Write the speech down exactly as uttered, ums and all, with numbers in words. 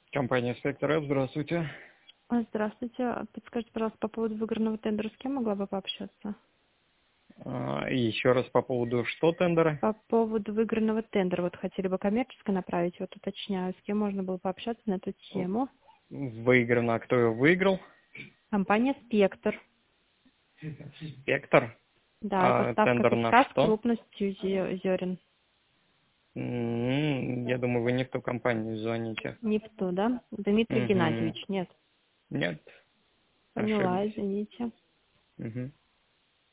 Компания «Спектр F», здравствуйте. А, Здравствуйте. А Подскажите, пожалуйста, по поводу выигранного тендера, с кем могла бы пообщаться? А, и еще раз по поводу что тендера? По поводу выигранного тендера. Вот хотели бы коммерчески направить, вот уточняю, с кем можно было пообщаться на эту тему. Выиграно, а кто его выиграл? Компания «Спектр». «Спектр». Да, А поставка тендер на песка с что? крупностью зе- зерен. М, Я думаю, вы не в ту компанию звоните. Не в ту, да? Дмитрий Угу. Геннадьевич, нет. Нет, Поняла, ошиблись. извините. Угу.